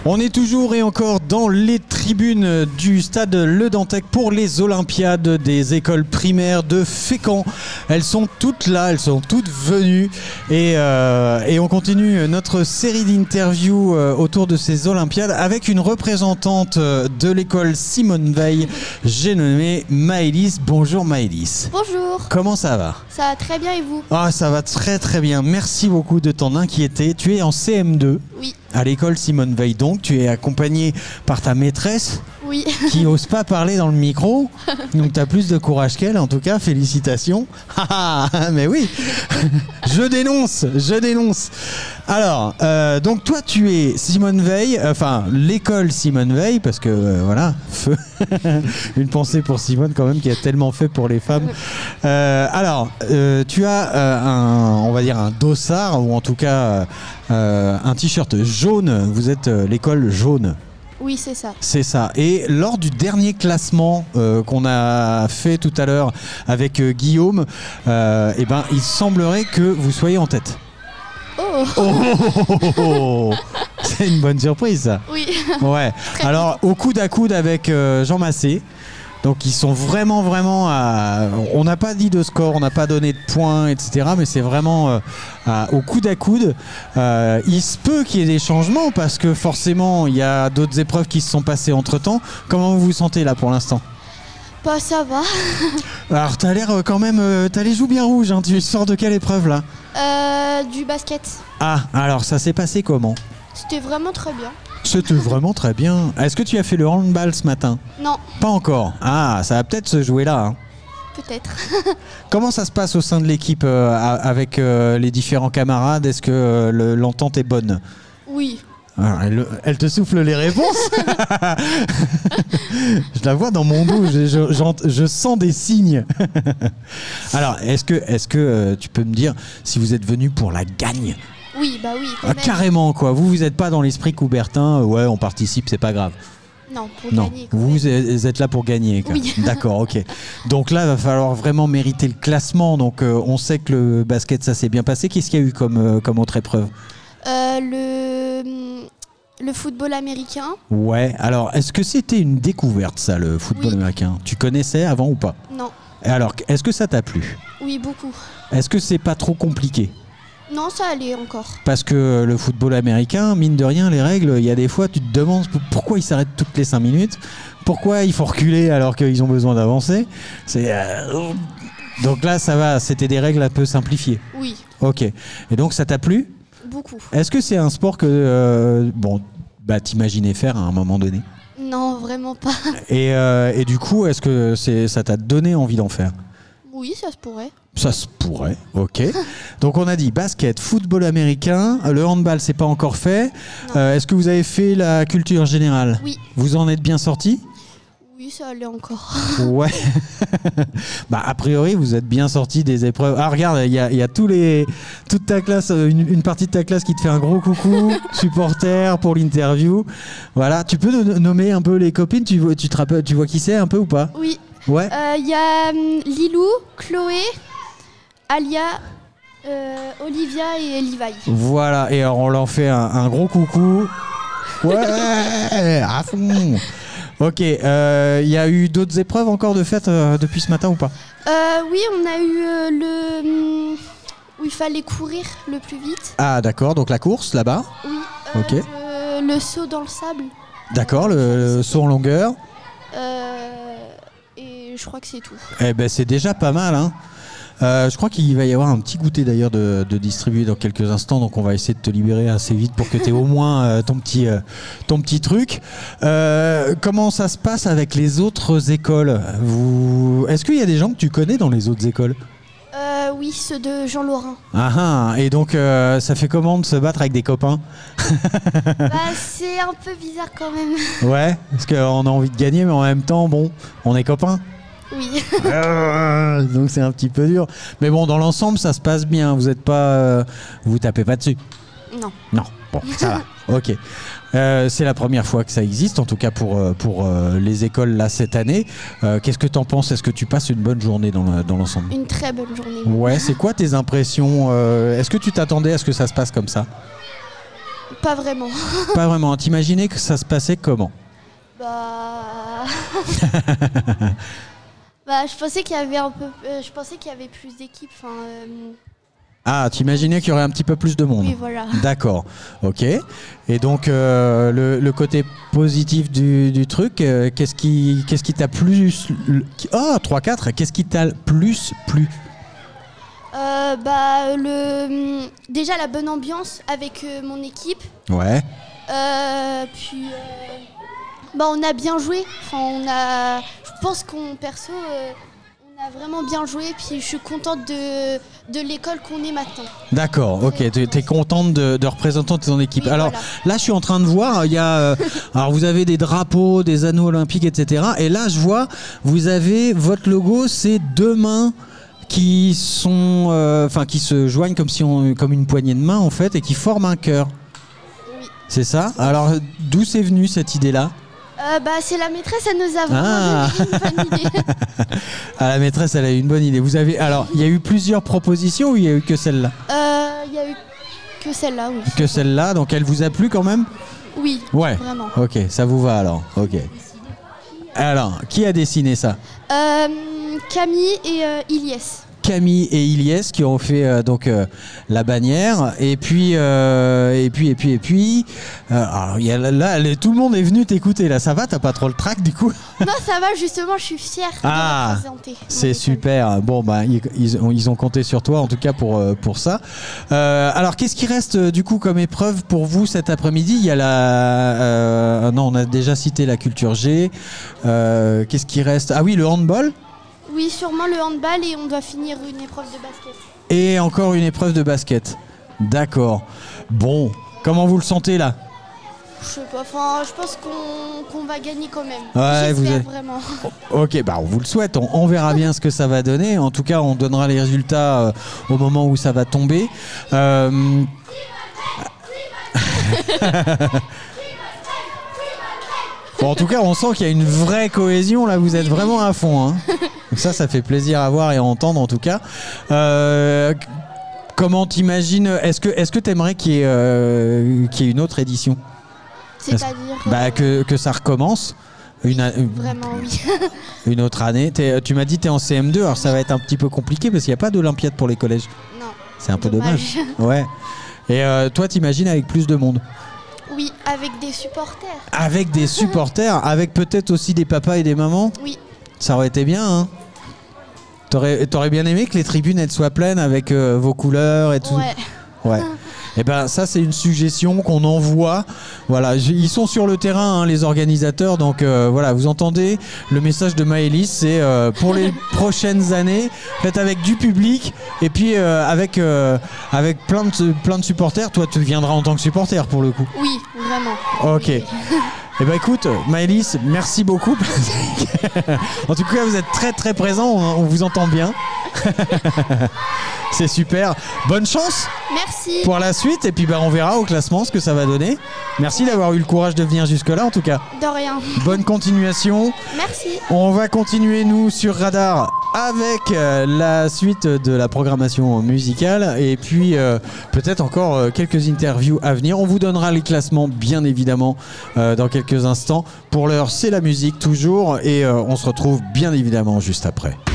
On est toujours et encore dans les tribunes du stade Le Dantec pour les Olympiades des écoles primaires de Fécamp. Elles sont toutes là, elles sont toutes venues et on continue notre série d'interviews autour de ces Olympiades avec une représentante de l'école Simone Veil, j'ai nommé Maëlys. Bonjour Maëlys. Bonjour. Comment ça va ? Ça va très bien et vous ? Ah, ça va très très bien. Merci beaucoup de t'en inquiéter. Tu es en CM2 Oui. à l'école Simone Veil. Donc tu es accompagnée par ta maîtresse Oui. qui n'ose pas parler dans le micro. Donc tu as plus de courage qu'elle. En tout cas, félicitations. Mais oui, je dénonce. Alors, donc toi tu es Simone Veil, enfin l'école Simone Veil, parce que voilà, feu. Une pensée pour Simone quand même qui a tellement fait pour les femmes. Alors, tu as on va dire un dossard, ou en tout cas un t-shirt jaune. Vous êtes l'école jaune. Oui, c'est ça. C'est ça. Et lors du dernier classement qu'on a fait tout à l'heure avec Guillaume, il semblerait que vous soyez en tête. Oh. C'est une bonne surprise, ça. Oui. Ouais. Alors, au coude à coude avec Jean Massé. Donc ils sont vraiment on n'a pas dit de score, on n'a pas donné de points, etc. Mais c'est vraiment au coude à coude. Il se peut qu'il y ait des changements parce que forcément il y a d'autres épreuves qui se sont passées entre temps. Comment vous vous sentez là pour l'instant ? Bah ça va. Alors t'as l'air quand même, t'as les joues bien rouges, hein. Tu sors de quelle épreuve là ? Du basket. Ah, alors ça s'est passé comment ? C'était vraiment très bien. C'était vraiment très bien. Est-ce que tu as fait le handball ce matin ? Non, Pas encore. Ah, ça va peut-être se jouer là, hein. peut-être. Comment ça se passe au sein de l'équipe avec les différents camarades ? Est-ce que l'entente est bonne ? Oui. Alors, elle te souffle les réponses. Je la vois dans mon dos, je sens des signes. Alors, est-ce que tu peux me dire si vous êtes venu pour la gagne ? Oui, bah oui. Quand Ah, même. carrément quoi, vous n'êtes pas dans l'esprit Coubertin, ouais on participe, c'est pas grave. Non, pour Non, gagner. Quand vous même. êtes là pour gagner. Oui. D'accord, ok. Donc là, il va falloir vraiment mériter le classement. Donc on sait que le basket, ça s'est bien passé. Qu'est-ce qu'il y a eu comme autre épreuve ? Le football américain. Ouais, alors est-ce que c'était une découverte ça, le football Oui. américain ? Tu connaissais avant ou pas ? Non. Et alors, est-ce que ça t'a plu ? Oui, beaucoup. Est-ce que c'est pas trop compliqué ? Non, ça allait encore. Parce que le football américain, mine de rien, les règles, il y a des fois, tu te demandes pourquoi ils s'arrêtent toutes les 5 minutes, pourquoi il faut reculer alors qu'ils ont besoin d'avancer. Donc là, ça va, c'était des règles un peu simplifiées. Oui, Ok. Et donc, ça t'a plu ? beaucoup. Est-ce que c'est un sport que t'imaginais faire à un moment donné ? Non, vraiment pas. Et du coup, est-ce que ça t'a donné envie d'en faire ? Oui, ça se pourrait. Ça se pourrait, ok. Donc on a dit basket, football américain, le handball c'est pas encore fait. Est-ce que vous avez fait la culture générale ? Oui. Vous en êtes bien sorti ? Oui, ça allait encore. Ouais. A priori vous êtes bien sorti des épreuves. Ah regarde, il y a toute ta classe, une partie de ta classe qui te fait un gros coucou, supporter pour l'interview. Voilà, tu peux nommer un peu les copines, tu vois qui c'est un peu ou pas ? Oui. Ouais. Il y a Lilou, Chloé, Alia, Olivia et Levi. Voilà, et alors on leur fait un gros coucou. Ouais, à fond. Ok, il y a eu d'autres épreuves encore de fête depuis ce matin ou pas ? Oui, on a eu où il fallait courir le plus vite. Ah d'accord, donc la course là-bas. Oui. Ok. Le saut dans le sable. D'accord, le saut en longueur. Et je crois que c'est tout. Eh ben c'est déjà pas mal, hein. Je crois qu'il va y avoir un petit goûter d'ailleurs de distribuer dans quelques instants, donc on va essayer de te libérer assez vite pour que tu aies au moins ton petit truc. Comment ça se passe avec les autres écoles ? Est-ce qu'il y a des gens que tu connais dans les autres écoles ? Oui, ceux de Jean Laurin. Ah, et donc ça fait comment de se battre avec des copains ? C'est un peu bizarre quand même. Ouais, parce qu'on a envie de gagner, mais en même temps, bon, on est copains. Oui. Donc c'est un petit peu dur. Mais bon, dans l'ensemble, ça se passe bien. Vous êtes pas, vous tapez pas dessus. Non. Non. Bon, ça va. Ok. C'est la première fois que ça existe, en tout cas pour les écoles là cette année. Qu'est-ce que t'en penses ? Est-ce que tu passes une bonne journée dans l'ensemble ? Une très bonne journée. Ouais. C'est quoi tes impressions ? Est-ce que tu t'attendais à ce que ça se passe comme ça ? Pas vraiment. Pas vraiment. T'imaginais que ça se passait comment? Bah... je pensais qu'il y avait je pensais qu'il y avait plus d'équipes. Ah, t'imaginais qu'il y aurait un petit peu plus de monde. Oui, voilà. D'accord, ok. Et donc, le côté positif du truc, qu'est-ce qui t'a plus... Oh, 3-4, qu'est-ce qui t'a plus plu? Déjà la bonne ambiance avec mon équipe. Ouais. Puis on a bien joué. Je pense qu'on perso, on a vraiment bien joué. Puis je suis contente de l'école qu'on est maintenant. D'accord, ok. T'es contente de représenter ton équipe. Oui, alors voilà. là, je suis en train de voir, il y a, alors vous avez des drapeaux, des anneaux olympiques, etc. Et là, je vois, vous avez votre logo, c'est deux mains qui sont, qui se joignent comme une poignée de main en fait, et qui forment un cœur. Oui. C'est ça. Alors d'où c'est venu cette idée-là? C'est la maîtresse, elle nous a vraiment donné une bonne idée. Ah, la maîtresse, elle a eu une bonne idée. Vous avez, alors, il y a eu plusieurs propositions ou il y a eu que celle-là? Il y a eu que celle-là, oui. Que celle-là, donc elle vous a plu quand même? Oui. Ouais. Vraiment. Ok, ça vous va alors. Ok. Alors, qui a dessiné ça? Camille et Ilyes. Camille et Ilyes qui ont fait la bannière et puis alors il y a là tout le monde est venu t'écouter là, ça va, t'as pas trop le trac du coup? Non, ça va, justement, je suis fière de représenter. C'est super. Bon ils ont compté sur toi en tout cas pour ça. Alors qu'est-ce qui reste du coup comme épreuve pour vous cet après-midi? Il y a non, on a déjà cité la culture G. Qu'est-ce qui reste? Ah oui, le handball. Oui, sûrement le handball et on doit finir une épreuve de basket. Et encore une épreuve de basket. D'accord. Bon, comment vous le sentez là? Je sais pas, je pense qu'on va gagner quand même. Ouais, j'espère vraiment. Ok, on vous le souhaite, on verra bien ce que ça va donner. En tout cas, on donnera les résultats au moment où ça va tomber. Bon, en tout cas, on sent qu'il y a une vraie cohésion. Là, vous êtes vraiment à fond. Hein. Donc ça fait plaisir à voir et à entendre en tout cas. Comment t'imagines? Est-ce que t'aimerais qu'il y ait une autre édition? C'est-à-dire que ça recommence. Vraiment, oui. Une autre année. Tu m'as dit que tu es en CM2, alors ça va être un petit peu compliqué parce qu'il n'y a pas d'Olympiade pour les collèges. Non. C'est un peu dommage. Ouais. Et toi, t'imagines avec plus de monde? Oui, avec des supporters. Avec des supporters, avec peut-être aussi des papas et des mamans? Oui. Ça aurait été bien, hein? T'aurais bien aimé que les tribunes elles soient pleines avec vos couleurs et tout? Ouais. Et ça c'est une suggestion qu'on envoie. Voilà, ils sont sur le terrain hein, les organisateurs. Donc voilà, vous entendez le message de Maëlys, c'est pour les prochaines années, faites avec du public et puis avec plein de supporters. Toi, tu viendras en tant que supporter pour le coup. Oui, vraiment. Ok. Eh écoute, Maëlys, merci beaucoup. En tout cas, vous êtes très très présent, on vous entend bien. C'est super. Bonne chance. Merci. Pour la suite, et puis on verra au classement ce que ça va donner. Merci d'avoir eu le courage de venir jusque-là en tout cas. De rien. Bonne continuation. Merci. On va continuer nous sur Radar avec la suite de la programmation musicale et puis peut-être encore quelques interviews à venir. On vous donnera les classements bien évidemment dans quelques instants. Pour l'heure, c'est la musique toujours et on se retrouve bien évidemment juste après.